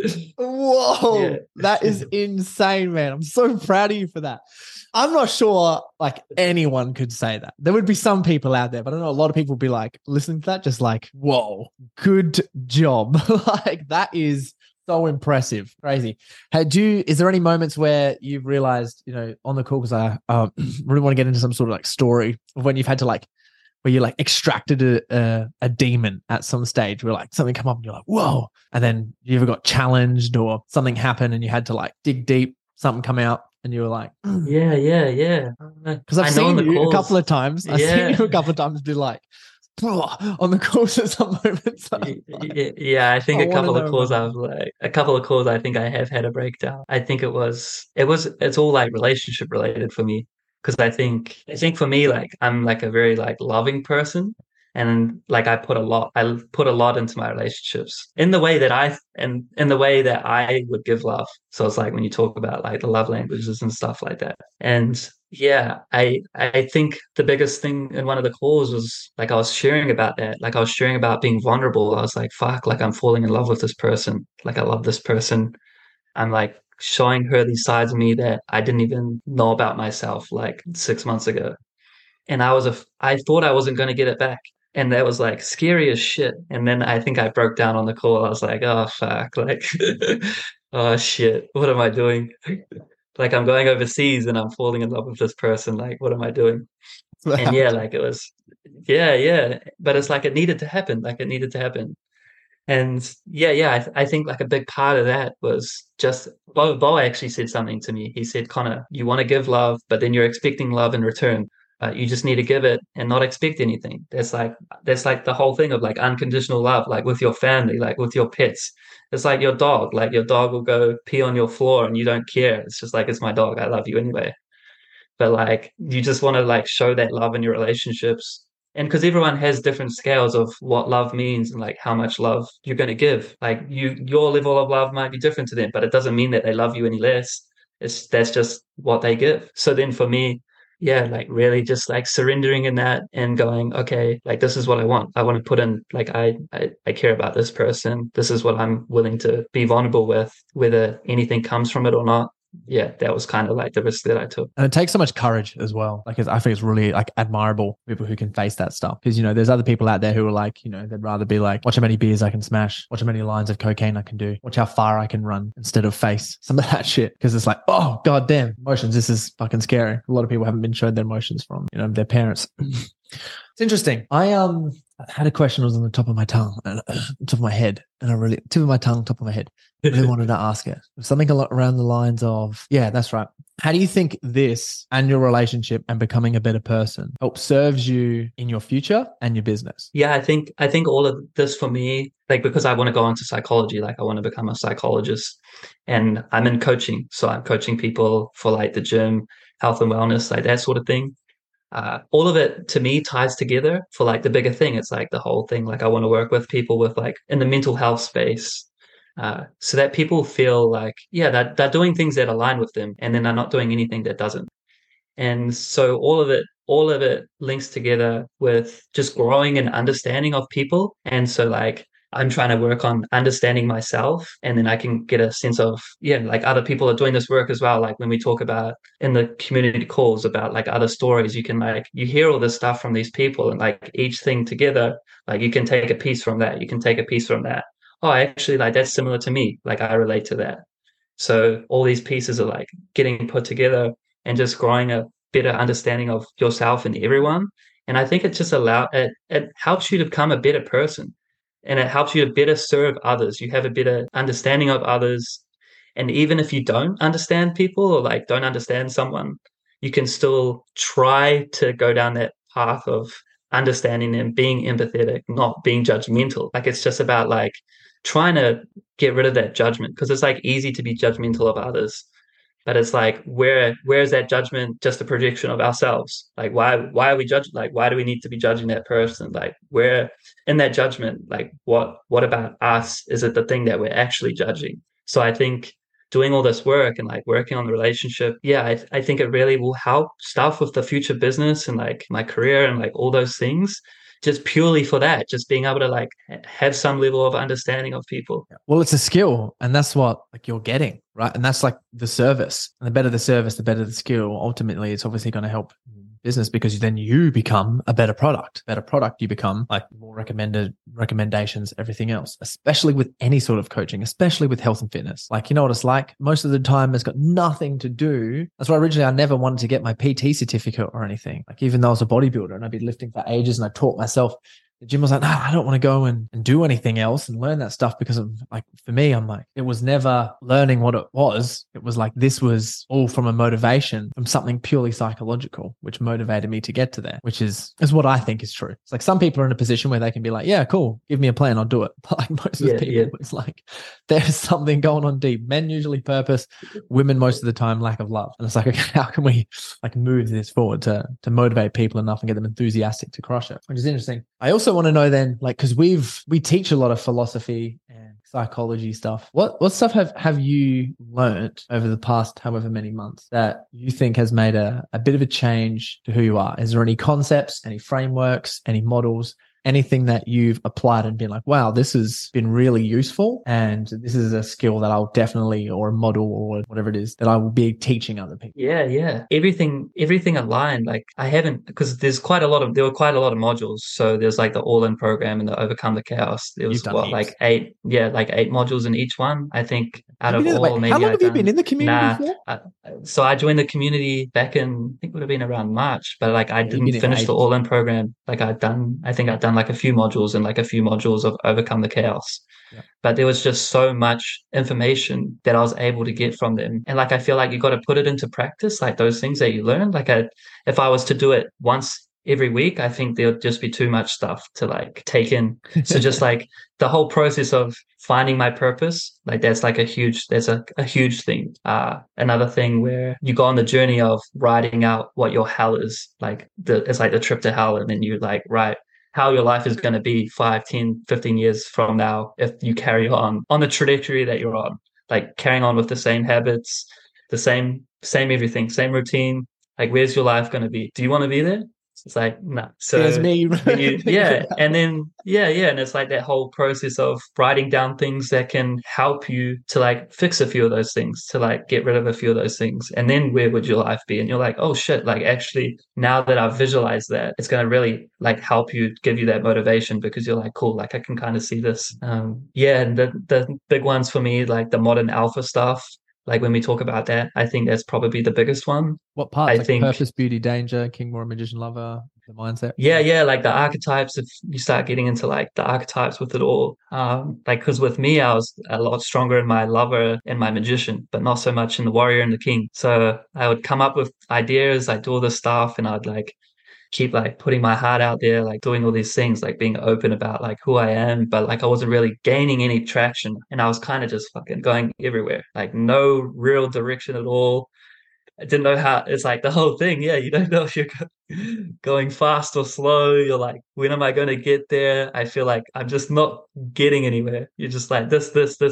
Whoa, yeah. That is insane, man. I'm so proud of you for that. I'm not sure like anyone could say that. There would be some people out there, but I know a lot of people would be like listening to that, just like, whoa, good job. Like, that is so impressive. Crazy. Hey, is there any moments where you've realized, you know, on the call, because I really want to get into some sort of like story of when you've had to like where you like extracted a demon at some stage where like something come up and you're like, whoa. And then you ever got challenged or something happened and you had to like dig deep, something come out and you were like, Yeah. Because I've seen you a couple of times. I've seen you a couple of times be like, on the calls at some moments. Yeah, I think a couple of calls I think I have had a breakdown. I think it's all like relationship related for me. Because I think for me, like I'm like a very like loving person. And like I put a lot into my relationships in the way that in the way that I would give love. So it's like when you talk about like the love languages and stuff like that. And yeah, I think the biggest thing in one of the calls was like I was sharing about that. Like I was sharing about being vulnerable. I was like, fuck, like I'm falling in love with this person. Like I love this person. I'm like showing her these sides of me that I didn't even know about myself like 6 months ago. And I thought I wasn't going to get it back. And that was like scary as shit. And then I think I broke down on the call. I was like, oh, fuck. Like, oh, shit. What am I doing? Like, I'm going overseas and I'm falling in love with this person. Like, what am I doing? And yeah, like it was, yeah. But it's like it needed to happen. Like, it needed to happen. And yeah, I think like a big part of that was just Bo actually said something to me. He said, Connor, you want to give love, but then you're expecting love in return. You just need to give it and not expect anything. That's like the whole thing of like unconditional love, like with your family, like with your pets. It's like your dog. Like your dog will go pee on your floor and you don't care. It's just like it's my dog. I love you anyway. But like you just want to like show that love in your relationships. And because everyone has different scales of what love means and like how much love you're going to give. Like your level of love might be different to them, but it doesn't mean that they love you any less. That's just what they give. So then for me, yeah, like really just like surrendering in that and going, okay, like this is what I want. I want to put in like I care about this person. This is what I'm willing to be vulnerable with, whether anything comes from it or not. Yeah, that was kind of like the risk that I took. And it takes so much courage as well. Like, I think it's really like admirable people who can face that stuff. Because, you know, there's other people out there who are like, you know, they'd rather be like, watch how many beers I can smash, watch how many lines of cocaine I can do, watch how far I can run instead of face some of that shit. Because it's like, oh, goddamn, emotions. This is fucking scary. A lot of people haven't been shown their emotions from, you know, their parents. It's interesting. I had a question that was on the top of my tongue, top of my head, and tip of my tongue, top of my head. I really wanted to ask it. Something a lot around the lines of, yeah, that's right. How do you think this and your relationship and becoming a better person help serves you in your future and your business? Yeah, I think all of this for me, like because I want to go into psychology, like I want to become a psychologist, and I'm in coaching, so I'm coaching people for like the gym, health and wellness, like that sort of thing. All of it to me ties together for like the bigger thing. It's like the whole thing. Like I want to work with people with like in the mental health space, so that people feel like, yeah, that they're doing things that align with them, and then they're not doing anything that doesn't. And so all of it links together with just growing an understanding of people. And so like I'm trying to work on understanding myself, and then I can get a sense of, yeah, like other people are doing this work as well. Like when we talk about in the community calls about like other stories, you can like, you hear all this stuff from these people, and like each thing together, like you can take a piece from that. You can take a piece from that. Oh, actually, like that's similar to me. Like I relate to that. So all these pieces are like getting put together and just growing a better understanding of yourself and everyone. And I think it just it helps you to become a better person, and it helps you to better serve others. You have a better understanding of others. And even if you don't understand people or like don't understand someone, you can still try to go down that path of understanding them, being empathetic, not being judgmental. Like it's just about like trying to get rid of that judgment, because it's like easy to be judgmental of others. But it's like, where is that judgment just a projection of ourselves? Like, why are we judging? Like, why do we need to be judging that person? Like, where in that judgment, like, what about us? Is it the thing that we're actually judging? So I think doing all this work and like working on the relationship, yeah, I think it really will help stuff with the future business and like my career and like all those things, just purely for that, just being able to like have some level of understanding of people. Well, it's a skill, and that's what like you're getting, right? And that's like the service. And the better the service, the better the skill. Ultimately, it's obviously going to help business, because then you become a better product. Better product, you become like more recommendations, everything else, especially with any sort of coaching, especially with health and fitness. Like, you know what it's like? Most of the time it's got nothing to do. That's why originally I never wanted to get my PT certificate or anything. Like, even though I was a bodybuilder and I'd been lifting for ages and I taught myself, the gym was like, no, I don't want to go and do anything else and learn that stuff, because of, like, for me, I'm like, it was never learning what it was. It was like, this was all from a motivation, from something purely psychological, which motivated me to get to there, which is what I think is true. It's like some people are in a position where they can be like, yeah, cool, give me a plan, I'll do it. But like most of the people, it's like, there's something going on deep. Men usually purpose, women most of the time lack of love. And it's like, okay, how can we like move this forward to motivate people enough and get them enthusiastic to crush it, which is interesting. I also want to know then, like, because we teach a lot of philosophy and psychology stuff. What stuff have you learned over the past however many months that you think has made a bit of a change to who you are? Is there any concepts, any frameworks, any models, anything that you've applied and been like, wow, this has been really useful, and this is a skill that I'll definitely, or a model or whatever it is, that I will be teaching other people? Yeah. Everything aligned. Like, I haven't, because there were quite a lot of modules. So there's like the All-In program and the Overcome the Chaos. There was like eight modules in each one. I think out of all, maybe how long have you been in the community for? So I joined the community back in, I think it would have been around March, but like I didn't finish the All-In program. Like I think I'd done like a few modules and like a few modules of Overcome the Chaos. Yeah. But there was just so much information that I was able to get from them. And like, I feel like you got to put it into practice, like those things that you learn. Like if I was to do it once every week, I think there would just be too much stuff to like take in. So just like the whole process of finding my purpose, like that's a huge thing. Another thing where you go on the journey of writing out what your hell is, like it's like the trip to hell. And then you like write how your life is going to be 5, 10, 15 years from now if you carry on the trajectory that you're on, like carrying on with the same habits, the same everything, same routine. Like, where's your life going to be? Do you want to be there? It's like, no. So there's me. And then and it's like that whole process of writing down things that can help you to like fix a few of those things, to like get rid of a few of those things. And then where would your life be? And you're like, oh shit, like actually now that I've visualized that, it's going to really like help you, give you that motivation, because you're like, cool, like I can kind of see this. And the big ones for me, like the modern alpha stuff. Like when we talk about that, I think that's probably the biggest one. What part? I think purpose, beauty, danger, king, warrior, magician, lover, the mindset. Yeah, like the archetypes. If you start getting into like the archetypes with it all, like because with me, I was a lot stronger in my lover and my magician, but not so much in the warrior and the king. So I would come up with ideas, I'd do all this stuff, and I'd like keep like putting my heart out there, like doing all these things, like being open about like who I am, but like I wasn't really gaining any traction, and I was kind of just fucking going everywhere, like no real direction at all. I didn't know how. It's like the whole thing. Yeah, you don't know if you're going fast or slow. You're like, when am I going to get there? I feel like I'm just not getting anywhere. You're just like this.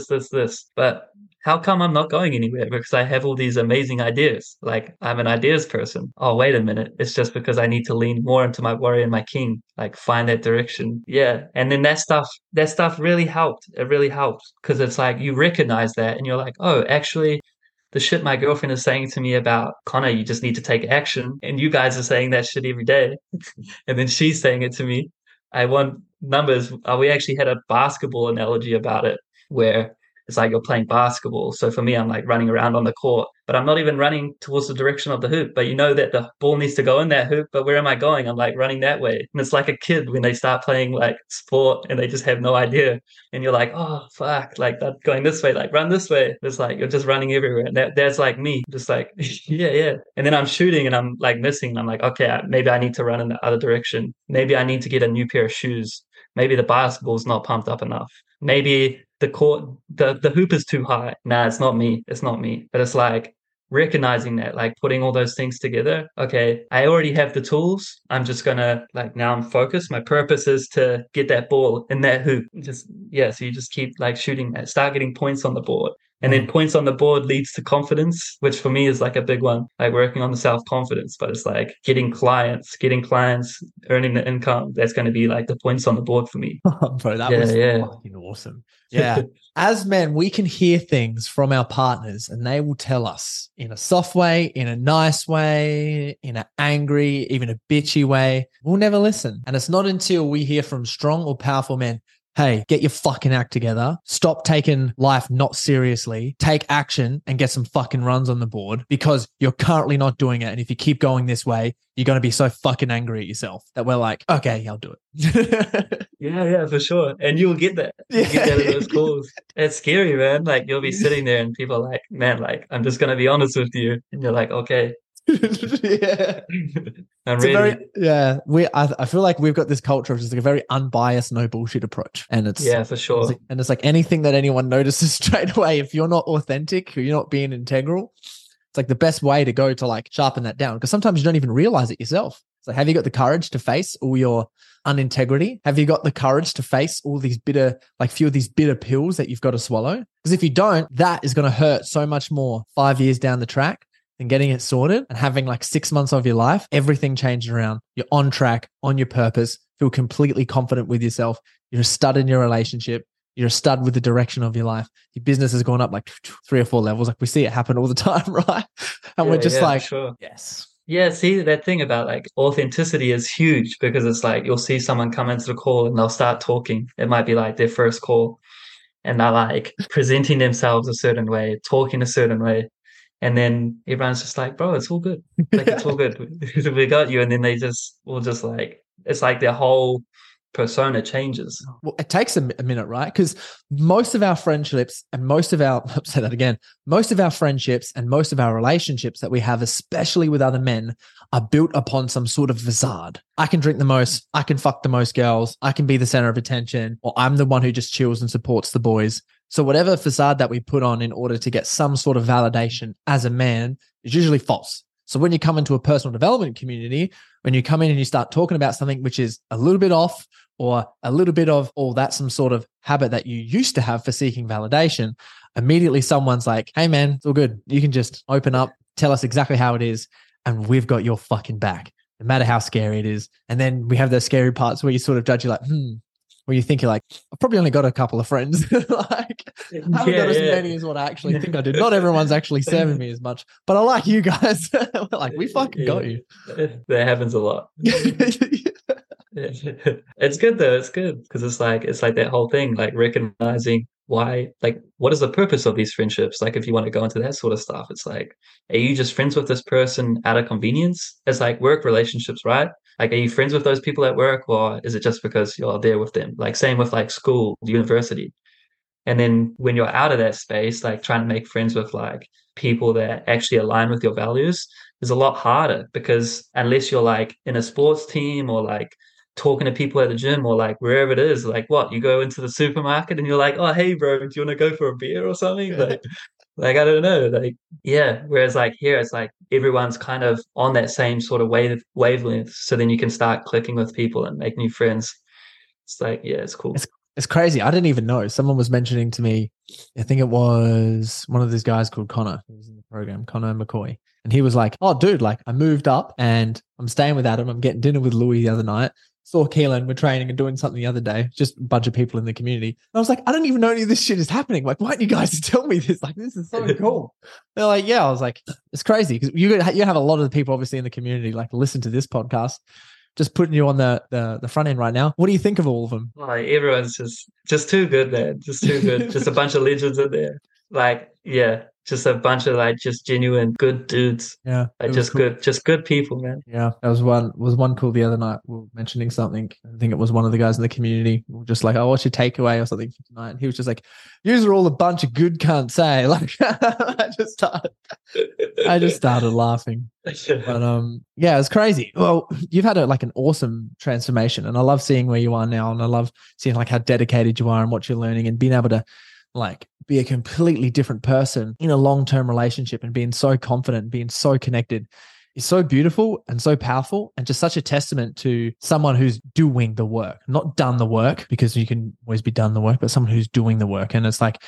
But how come I'm not going anywhere? Because I have all these amazing ideas. Like I'm an ideas person. Oh, wait a minute. It's just because I need to lean more into my warrior and my king, like find that direction. Yeah. And then that stuff really helped. It really helped, because it's like you recognize that and you're like, oh, actually, the shit my girlfriend is saying to me about, Connor, you just need to take action. And you guys are saying that shit every day. And then she's saying it to me. I want numbers. We actually had a basketball analogy about it, where it's like you're playing basketball. So for me, I'm like running around on the court, but I'm not even running towards the direction of the hoop. But you know that the ball needs to go in that hoop, but where am I going? I'm like running that way. And it's like a kid when they start playing like sport and they just have no idea. And you're like, oh, fuck, like that's going this way, like run this way. It's like you're just running everywhere. And that's like me, just like, yeah. And then I'm shooting and I'm like missing. And I'm like, okay, maybe I need to run in the other direction. Maybe I need to get a new pair of shoes. Maybe the basketball's not pumped up enough. Maybe the court, the hoop is too high. Nah, it's not me. But it's like recognizing that, like putting all those things together. Okay, I already have the tools. I'm just gonna like, now I'm focused. My purpose is to get that ball in that hoop. So you just keep like shooting that, start getting points on the board. And then points on the board leads to confidence, which for me is like a big one, like working on the self-confidence. But it's like getting clients, earning the income. That's going to be like the points on the board for me. Bro, that was fucking awesome. Yeah. As men, we can hear things from our partners and they will tell us in a soft way, in a nice way, in an angry, even a bitchy way. We'll never listen. And it's not until we hear from strong or powerful men, hey, get your fucking act together. Stop taking life not seriously. Take action and get some fucking runs on the board because you're currently not doing it. And if you keep going this way, you're going to be so fucking angry at yourself that we're like, okay, I'll do it. Yeah, for sure. And you'll get that. You'll get that in those calls. It's scary, man. Like you'll be sitting there and people are like, man, like, I'm just going to be honest with you. And you're like, okay. Yeah. I'm ready. I feel like we've got this culture of just like a very unbiased, no bullshit approach. And it's for sure. It's like anything that anyone notices straight away, if you're not authentic or you're not being integral, it's like the best way to go to like sharpen that down. Because sometimes you don't even realize it yourself. It's like, have you got the courage to face all your unintegrity? Have you got the courage to face all these few of these bitter pills that you've got to swallow? Because if you don't, that is going to hurt so much more 5 years down the track. And getting it sorted and having like 6 months of your life, everything changed around. You're on track, on your purpose, feel completely confident with yourself. You're a stud in your relationship. You're a stud with the direction of your life. Your business has gone up like 3 or 4 levels. Like we see it happen all the time, right? And we're just like, sure. Yes. Yeah, see, that thing about like authenticity is huge because it's like you'll see someone come into the call and they'll start talking. It might be like their first call and they're like presenting themselves a certain way, talking a certain way. And then everyone's just like, bro, it's all good. Like, it's all good. We got you. And then it's like their whole persona changes. Well, it takes a minute, right? Because most of our friendships and most of our friendships and most of our relationships that we have, especially with other men, are built upon some sort of facade. I can drink the most, I can fuck the most girls, I can be the center of attention, or I'm the one who just chills and supports the boys. So whatever facade that we put on in order to get some sort of validation as a man is usually false. So when you come into a personal development community, when you come in and you start talking about something which is a little bit off or a little bit of, oh, that's some sort of habit that you used to have for seeking validation, immediately someone's like, hey man, it's all good. You can just open up, tell us exactly how it is, and we've got your fucking back, no matter how scary it is. And then we have those scary parts where you sort of judge, you're like, where you think you're like, I've probably only got a couple of friends. Like, I haven't got as many as what I actually think I do. Not everyone's actually serving me as much, but I like you guys. Like, we fucking got you. That happens a lot. It's good though. It's good because it's like that whole thing, like recognizing why, like, what is the purpose of these friendships? Like, if you want to go into that sort of stuff, it's like, are you just friends with this person out of convenience? It's like work relationships, right? Like, are you friends with those people at work, or is it just because you're there with them? Like, same with like school, university. And then when you're out of that space, like trying to make friends with like people that actually align with your values is a lot harder because unless you're like in a sports team or like talking to people at the gym or like wherever it is, like what, you go into the supermarket and you're like, oh, hey, bro, do you want to go for a beer or something? Like, I don't know. Like, yeah. Whereas like here, it's like everyone's kind of on that same sort of wavelength. So then you can start clicking with people and make new friends. It's like, yeah, it's cool. It's crazy. I didn't even know. Someone was mentioning to me, I think it was one of these guys called Connor, who was in the program, Connor McCoy. And he was like, oh, dude, like I moved up and I'm staying with Adam. I'm getting dinner with Louis the other night. Saw Keelan, we're training and doing something the other day, just a bunch of people in the community. And I was like, I don't even know any of this shit is happening. Like, why don't you guys tell me this? Like, this is so cool. They're like, yeah. I was like, it's crazy because you have a lot of the people obviously in the community like listen to this podcast. Just putting you on the front end right now. What do you think of all of them? Like everyone's just too good, man. Just too good. Just a bunch of legends in there. Like, yeah, just a bunch of like just genuine good dudes. Yeah, like just cool. good people, man. Yeah, that was one cool the other night. We were mentioning something. I think it was one of the guys in the community. We were just like, oh, what's your takeaway or something for tonight? And he was just like, "Yous are all a bunch of good cunts, eh?" Like, I just started laughing. But yeah, it's crazy. Well, you've had an awesome transformation, and I love seeing where you are now, and I love seeing like how dedicated you are and what you're learning, and being able to like be a completely different person in a long-term relationship and being so confident, being so connected is so beautiful and so powerful, and just such a testament to someone who's doing the work, not done the work, because you can always be done the work, but someone who's doing the work. And it's like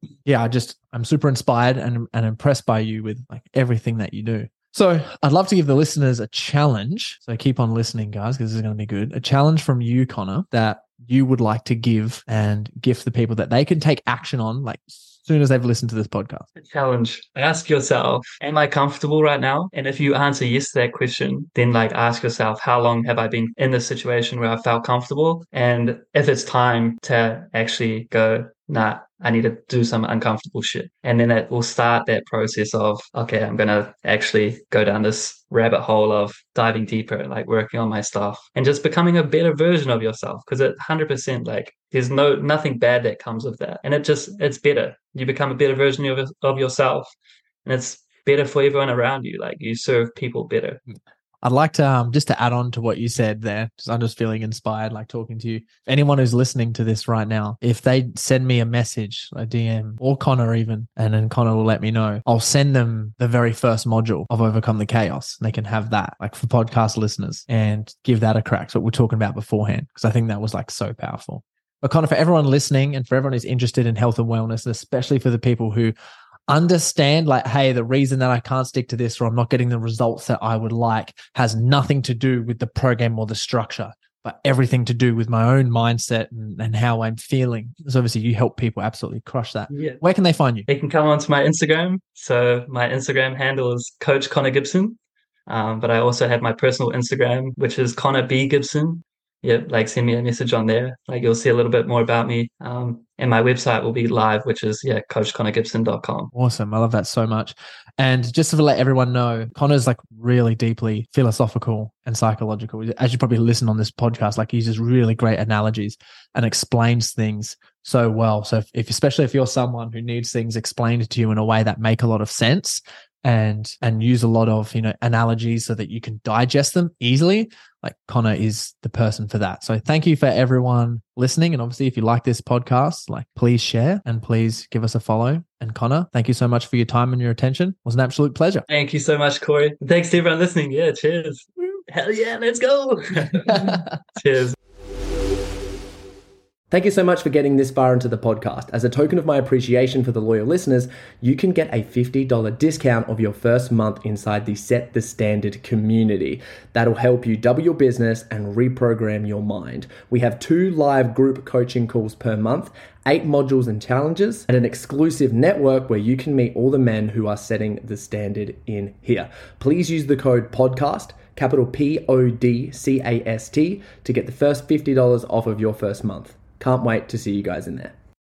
Yeah, I'm super inspired and impressed by you with like everything that you do. So I'd love to give the listeners a challenge. So keep on listening, guys, because this is going to be good. A challenge from you, Connor, that you would like to give and gift the people that they can take action on, like as soon as they've listened to this podcast. A challenge. Ask yourself, am I comfortable right now? And if you answer yes to that question, then like ask yourself, how long have I been in this situation where I felt comfortable? And if it's time to actually go, nah, I need to do some uncomfortable shit. And then it will start that process of, okay, I'm going to actually go down this rabbit hole of diving deeper, like working on my stuff and just becoming a better version of yourself. Because at 100%, like there's nothing bad that comes of that. And it's better. You become a better version of yourself, and it's better for everyone around you. Like you serve people better. I'd like to just to add on to what you said there. I'm just feeling inspired, like talking to you. Anyone who's listening to this right now, if they send me a message, a DM, or Connor even, and then Connor will let me know, I'll send them the very first module of Overcome the Chaos. And they can have that, like for podcast listeners, and give that a crack. So what we're talking about beforehand, because I think that was like so powerful. But Connor, for everyone listening and for everyone who's interested in health and wellness, especially for the people who understand like, hey, the reason that I can't stick to this or I'm not getting the results that I would like has nothing to do with the program or the structure, but everything to do with my own mindset and how I'm feeling. So obviously you help people absolutely crush that. Yeah. Where can they find you? They can come onto my Instagram. So my Instagram handle is Coach Connor Gibson. But I also have my personal Instagram, which is Connor B. Gibson. Yeah, like send me a message on there. Like you'll see a little bit more about me. And my website will be live, which is coachconnorgibson.com. Awesome. I love that so much. And just to let everyone know, Connor's like really deeply philosophical and psychological. As you probably listen on this podcast, like he uses really great analogies and explains things so well. So especially if you're someone who needs things explained to you in a way that make a lot of sense and use a lot of, analogies so that you can digest them easily, like Connor is the person for that. So thank you for everyone listening. And obviously if you like this podcast, like please share and please give us a follow. And Connor, thank you so much for your time and your attention. It was an absolute pleasure. Thank you so much, Corey. Thanks to everyone listening. Yeah, cheers. Hell yeah, let's go. Cheers. Thank you so much for getting this far into the podcast. As a token of my appreciation for the loyal listeners, you can get a $50 discount of your first month inside the Set the Standard community. That'll help you double your business and reprogram your mind. We have 2 live group coaching calls per month, 8 modules and challenges, and an exclusive network where you can meet all the men who are setting the standard in here. Please use the code PODCAST, capital PODCAST, to get the first $50 off of your first month. Can't wait to see you guys in there.